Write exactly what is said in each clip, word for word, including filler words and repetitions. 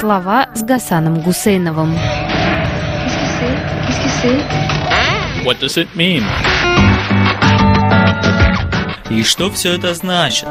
Слова с Гасаном Гусейновым. What does it mean? И что все это значит?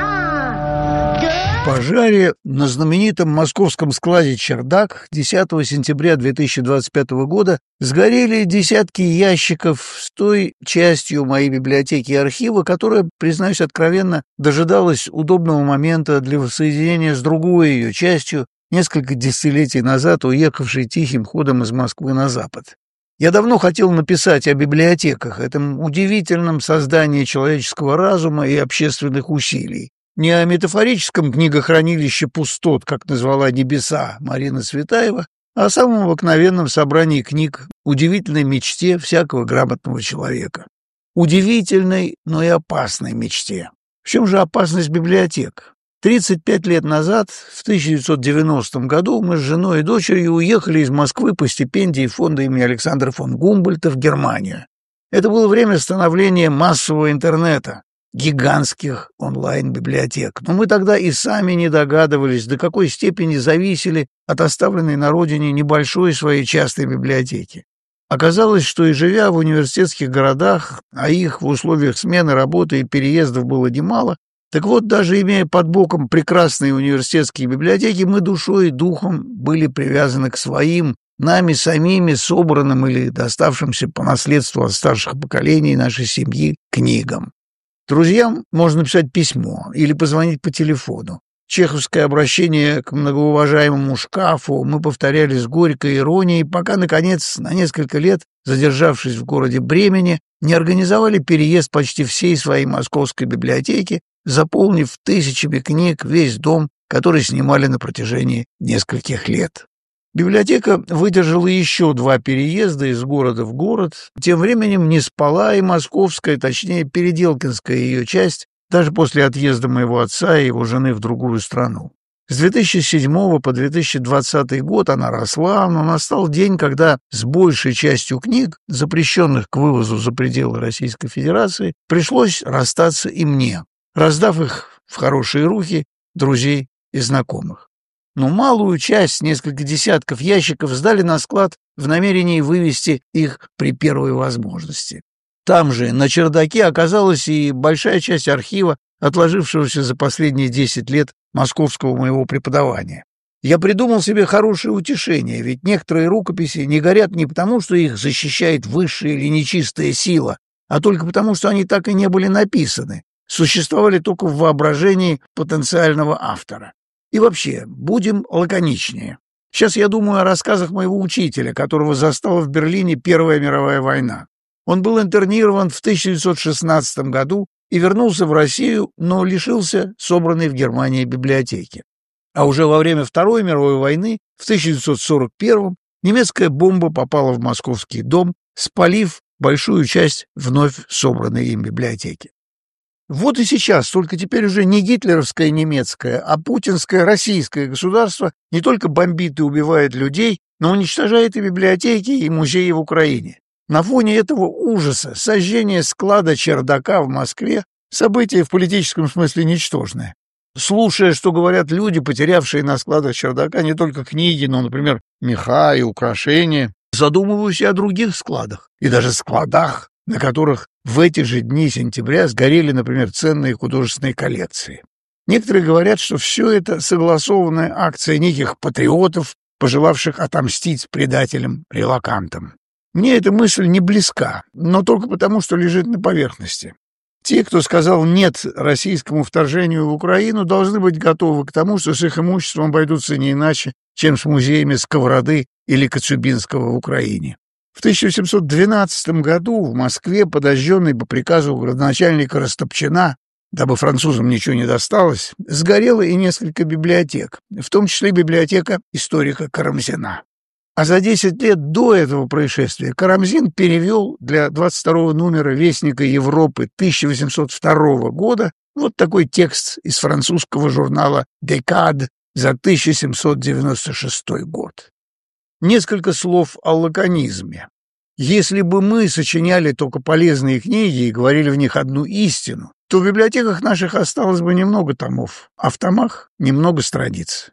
В пожаре на знаменитом московском складе «Чердак» десятого сентября две тысячи двадцать пятого года сгорели десятки ящиков с той частью моей библиотеки и архива, которая, признаюсь откровенно, дожидалась удобного момента для воссоединения с другой ее частью, несколько десятилетий назад уехавшей тихим ходом из Москвы на запад. Я давно хотел написать о библиотеках, этом удивительном создании человеческого разума и общественных усилий. Не о метафорическом книгохранилище пустот, как назвала «Небеса» Марина Цветаева, а о самом обыкновенном собрании книг, удивительной мечте всякого грамотного человека. Удивительной, но и опасной мечте. В чем же опасность библиотек? тридцать пять лет назад, в тысяча девятьсот девяностом году, мы с женой и дочерью уехали из Москвы по стипендии фонда имени Александра фон Гумбольдта в Германию. Это было время становления массового интернета, гигантских онлайн-библиотек. Но мы тогда и сами не догадывались, до какой степени зависели от оставленной на родине небольшой своей частной библиотеки. Оказалось, что и живя в университетских городах, а их в условиях смены работы и переездов было немало, так вот, даже имея под боком прекрасные университетские библиотеки, мы душой и духом были привязаны к своим, нами самими собранным или доставшимся по наследству от старших поколений нашей семьи книгам. Друзьям можно написать письмо или позвонить по телефону. Чеховское обращение к многоуважаемому шкафу мы повторяли с горькой иронией, пока, наконец, на несколько лет, задержавшись в городе Бремени, не организовали переезд почти всей своей московской библиотеки, заполнив тысячами книг весь дом, который снимали на протяжении нескольких лет. Библиотека выдержала еще два переезда из города в город. Тем временем не спала и московская, точнее, переделкинская ее часть, даже после отъезда моего отца и его жены в другую страну. С две тысячи седьмого по две тысячи двадцатый год она росла, но настал день, когда с большей частью книг, запрещенных к вывозу за пределы Российской Федерации, пришлось расстаться и мне, раздав их в хорошие руки друзей и знакомых. Но малую часть, несколько десятков ящиков, сдали на склад в намерении вывести их при первой возможности. Там же, на чердаке, оказалась и большая часть архива, отложившегося за последние десять лет московского моего преподавания. Я придумал себе хорошее утешение, ведь некоторые рукописи не горят не потому, что их защищает высшая или нечистая сила, а только потому, что они так и не были написаны, существовали только в воображении потенциального автора. И вообще, будем лаконичнее. Сейчас я думаю о рассказах моего учителя, которого застала в Берлине Первая мировая война. Он был интернирован в тысяча девятьсот шестнадцатом году и вернулся в Россию, но лишился собранной в Германии библиотеки. А уже во время Второй мировой войны, в тысяча девятьсот сорок первом, немецкая бомба попала в московский дом, спалив большую часть вновь собранной им библиотеки. Вот и сейчас, только теперь уже не гитлеровское немецкое, а путинское российское государство не только бомбит и убивает людей, но уничтожает и библиотеки, и музеи в Украине. На фоне этого ужаса сожжение склада «Чердака» в Москве — событие в политическом смысле ничтожное. Слушая, что говорят люди, потерявшие на складах «Чердака» не только книги, но, например, меха и украшения, задумываюсь и о других складах, и даже складах, на которых в эти же дни сентября сгорели, например, ценные художественные коллекции. Некоторые говорят, что все это согласованная акция неких патриотов, пожелавших отомстить предателям-релокантам. Мне эта мысль не близка, но только потому, что лежит на поверхности. Те, кто сказал «нет» российскому вторжению в Украину, должны быть готовы к тому, что с их имуществом обойдутся не иначе, чем с музеями Сковороды или Коцюбинского в Украине. В тысяча восемьсот двенадцатом году в Москве, подожженной по приказу градоначальника Растопчина, дабы французам ничего не досталось, сгорело и несколько библиотек, в том числе библиотека историка Карамзина. А за десять лет до этого происшествия Карамзин перевел для двадцать второго номера «Вестника Европы» тысяча восемьсот второго года вот такой текст из французского журнала «Декад» за тысяча семьсот девяносто шестой год. Несколько слов о лаконизме. Если бы мы сочиняли только полезные книги и говорили в них одну истину, то в библиотеках наших осталось бы немного томов, а в томах немного страниц.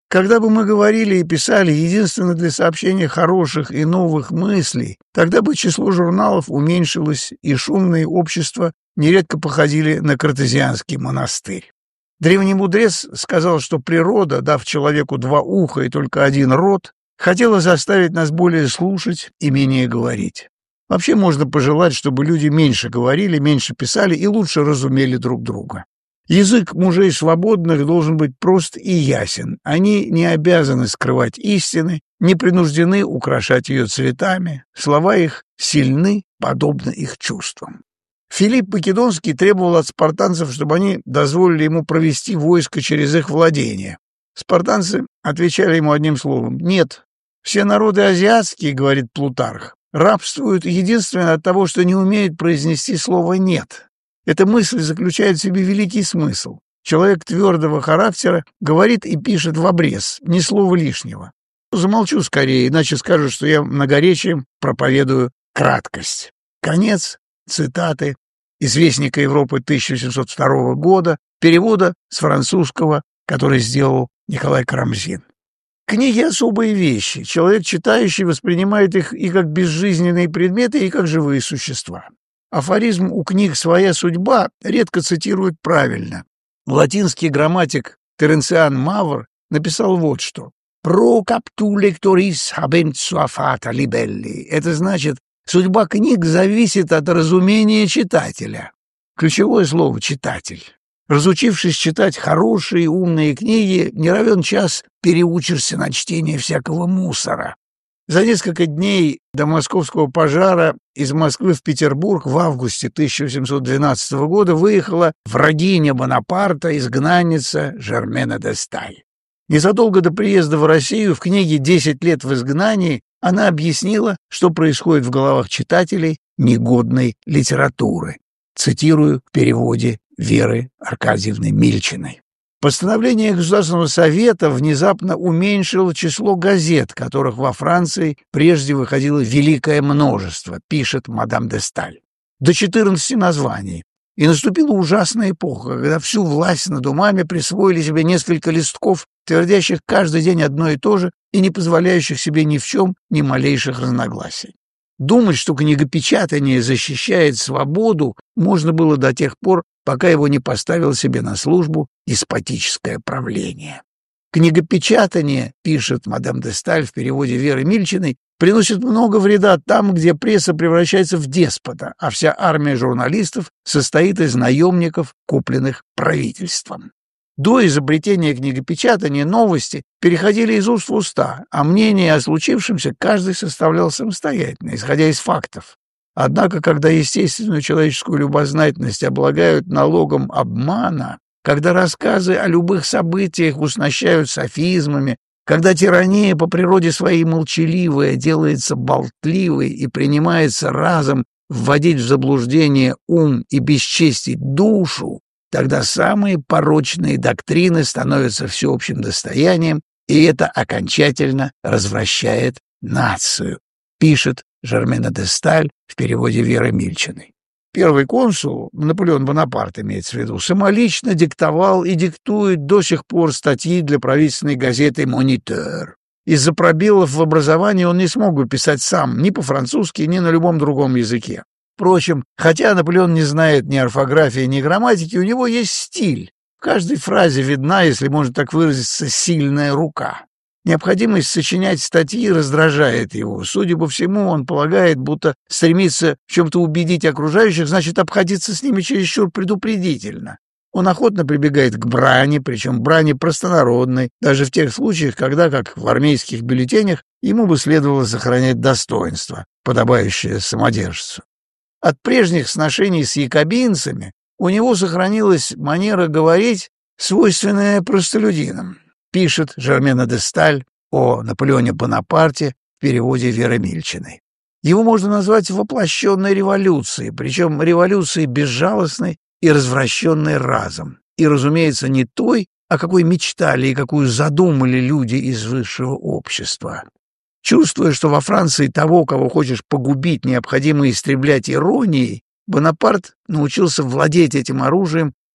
Когда бы мы говорили и писали единственно для сообщения хороших и новых мыслей, тогда бы число журналов уменьшилось, и шумные общества нередко походили на картезианский монастырь. Древний мудрец сказал, что природа, дав человеку два уха и только один рот, хотела заставить нас более слушать и менее говорить. Вообще можно пожелать, чтобы люди меньше говорили, меньше писали и лучше разумели друг друга. Язык мужей свободных должен быть прост и ясен. Они не обязаны скрывать истины, не принуждены украшать ее цветами. Слова их сильны, подобно их чувствам. Филипп Македонский требовал от спартанцев, чтобы они дозволили ему провести войско через их владения. Спартанцы отвечали ему одним словом: «Нет, все народы азиатские, — говорит Плутарх, — рабствуют единственно от того, что не умеют произнести слово «нет». Эта мысль заключает в себе великий смысл. Человек твердого характера говорит и пишет в обрез, ни слова лишнего. Замолчу скорее, иначе скажут, что я многоречием проповедую краткость». Конец цитаты из «Вестника Европы» тысяча семьсот второго года, перевода с французского, который сделал Николай Карамзин. Книги — особые вещи. Человек, читающий, воспринимает их и как безжизненные предметы, и как живые существа. Афоризм «у книг своя судьба» редко цитируют правильно. Латинский грамматик Теренциан Мавр написал вот что: «Pro captu lectoris habent sua fata libelli». Это значит, судьба книг зависит от разумения читателя. Ключевое слово — читатель. Разучившись читать хорошие умные книги, не равен час переучишься на чтение всякого мусора. За несколько дней до московского пожара из Москвы в Петербург в августе тысяча восемьсот двенадцатого года выехала врагиня Бонапарта, изгнанница Жермена де Сталь. Незадолго до приезда в Россию в книге «Десять лет в изгнании» она объяснила, что происходит в головах читателей негодной литературы. Цитирую в переводе Веры Аркадьевны Мильчиной. Постановление Государственного совета внезапно уменьшило число газет, которых во Франции прежде выходило великое множество, пишет мадам де Сталь, до четырнадцати названий. И наступила ужасная эпоха, когда всю власть над умами присвоили себе несколько листков, твердящих каждый день одно и то же и не позволяющих себе ни в чем ни малейших разногласий. Думать, что книгопечатание защищает свободу, можно было до тех пор, пока его не поставил себе на службу деспотическое правление. Книгопечатание, пишет мадам де Сталь в переводе Веры Мильчиной, приносит много вреда там, где пресса превращается в деспота, а вся армия журналистов состоит из наемников, купленных правительством. До изобретения книгопечатания новости переходили из уст в уста, а мнение о случившемся каждый составлял самостоятельно, исходя из фактов. Однако, когда естественную человеческую любознательность облагают налогом обмана, когда рассказы о любых событиях уснащают софизмами, когда тирания по природе своей молчаливая делается болтливой и принимается разом вводить в заблуждение ум и бесчестить душу, тогда самые порочные доктрины становятся всеобщим достоянием, и это окончательно развращает нацию, пишет Жермена де Сталь в переводе Веры Мильчиной. Первый консул, Наполеон Бонапарт имеется в виду, самолично диктовал и диктует до сих пор статьи для правительственной газеты «Монитор». Из-за пробелов в образовании он не смог бы писать сам ни по-французски, ни на любом другом языке. Впрочем, хотя Наполеон не знает ни орфографии, ни грамматики, у него есть стиль. В каждой фразе видна, если можно так выразиться, сильная рука. Необходимость сочинять статьи раздражает его. Судя по всему, он полагает, будто стремиться в чем-то убедить окружающих, значит обходиться с ними чересчур предупредительно. Он охотно прибегает к брани, причем брани простонародной, даже в тех случаях, когда, как в армейских бюллетенях, ему бы следовало сохранять достоинство, подобающее самодержцу. От прежних сношений с якобинцами у него сохранилась манера говорить, свойственная простолюдинам, пишет Жермена де Сталь о Наполеоне Бонапарте в переводе Веры Мильчиной. Его можно назвать воплощенной революцией, причем революцией безжалостной и развращенной разом. И, разумеется, не той, о какой мечтали и какую задумали люди из высшего общества. Чувствуя, что во Франции того, кого хочешь погубить, необходимо истреблять иронией, Бонапарт научился владеть этим оружием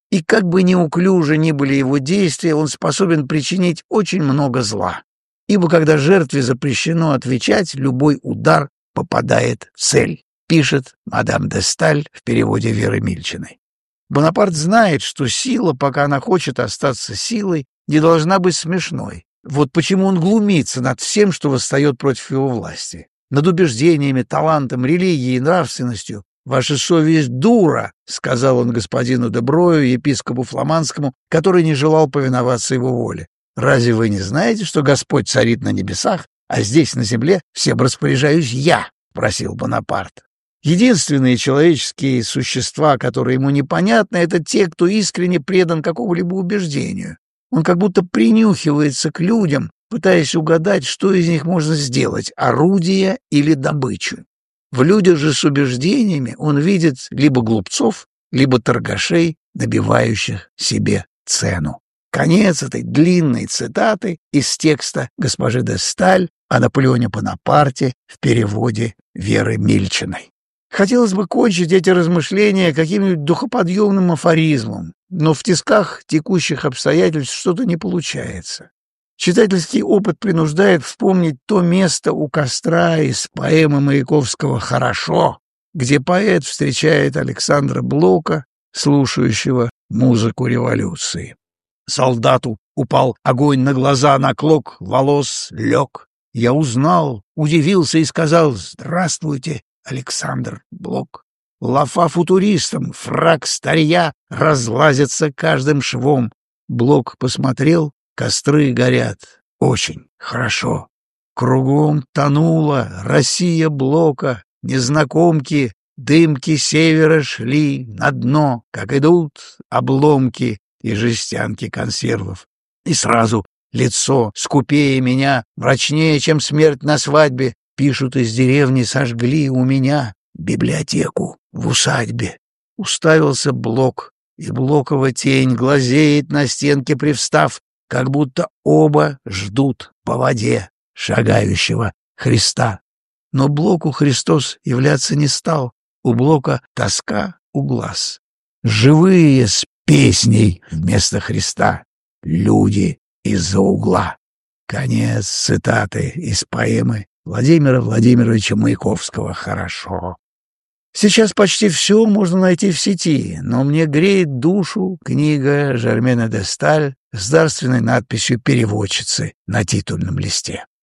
И как бы неуклюже ни были его действия, он способен причинить очень много зла. Ибо когда жертве запрещено отвечать, любой удар попадает в цель, пишет мадам де Сталь в переводе Веры Мильчиной. Бонапарт знает, что сила, пока она хочет остаться силой, не должна быть смешной. Вот почему он глумится над всем, что восстает против его власти. Над убеждениями, талантом, религией и нравственностью. «Ваша совесть дура», — сказал он господину де Брою, епископу фламандскому, который не желал повиноваться его воле. «Разве вы не знаете, что Господь царит на небесах, а здесь, на земле, всем распоряжаюсь я?» — просил Бонапарт. Единственные человеческие существа, которые ему непонятны, — это те, кто искренне предан какому-либо убеждению. Он как будто принюхивается к людям, пытаясь угадать, что из них можно сделать — орудие или добычу. В людях же с убеждениями он видит либо глупцов, либо торгашей, набивающих себе цену. Конец этой длинной цитаты из текста госпожи де Сталь о Наполеоне Бонапарте в переводе Веры Мильчиной. Хотелось бы кончить эти размышления каким-нибудь духоподъемным афоризмом, но в тисках текущих обстоятельств что-то не получается. Читательский опыт принуждает вспомнить то место у костра из поэмы Маяковского «Хорошо», где поэт встречает Александра Блока, слушающего музыку революции. Солдату упал огонь на глаза, на клок волос лег. Я узнал, удивился и сказал: «Здравствуйте, Александр Блок». Лафа футуристам, фрак старья разлазится каждым швом. Блок посмотрел, костры горят. Очень хорошо. Кругом тонула Россия Блока. Незнакомки, дымки севера шли на дно, как идут обломки и жестянки консервов. И сразу лицо скупее меня, мрачнее, чем смерть на свадьбе. Пишут, из деревни сожгли у меня библиотеку в усадьбе. Уставился Блок, и Блокова тень глазеет на стенке привстав, как будто оба ждут по воде шагающего Христа. Но Блоку Христос являться не стал. У Блока тоска у глаз. Живые с песней вместо Христа. Люди из-за угла. Конец цитаты из поэмы Владимира Владимировича Маяковского «Хорошо». Сейчас почти все можно найти в сети, но мне греет душу книга Жермена де Сталь с дарственной надписью переводчицы на титульном листе.